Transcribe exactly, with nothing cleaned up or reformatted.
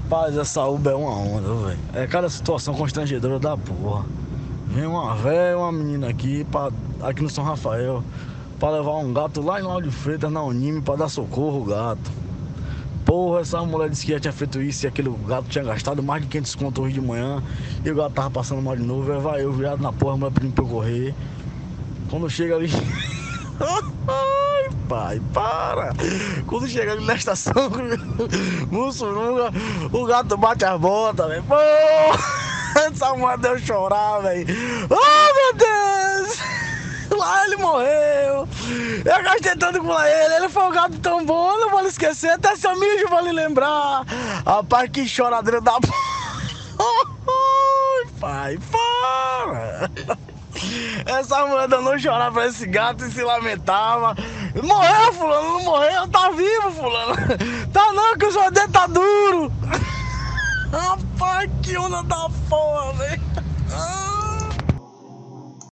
Rapaz, essa Uber é uma onda, velho. É cada situação constrangedora da porra. Vem uma velha, uma menina aqui, pra, aqui no São Rafael, pra levar um gato lá em Lauro de Freitas, na Unime, pra dar socorro ao gato. Porra, essa mulher disse que já tinha feito isso e aquele gato tinha gastado mais de quinhentos conto hoje de manhã. E o gato tava passando mal de novo. Aí vai eu virado na porra, a mulher pedindo pra eu correr. Quando chega ali... Ai, pai, para! Quando chega ali na estação, Mussurunga, o gato bate as botas, velho. Pô! Essa mulher deu chorar, velho. Oh, meu Deus! Lá ele morreu. Eu gastei tanto com ele. Ele foi um gato tão bom, eu não vou lhe esquecer. Até seu mijo vou lhe lembrar. Rapaz, que choradeira da porra. Ai, pai, para! Essa mulher não chorava pra esse gato e se lamentava. Morreu, fulano, não morreu, tá vivo, fulano. Tá não, que o seu dedo tá duro. Rapaz, que onda da porra, velho.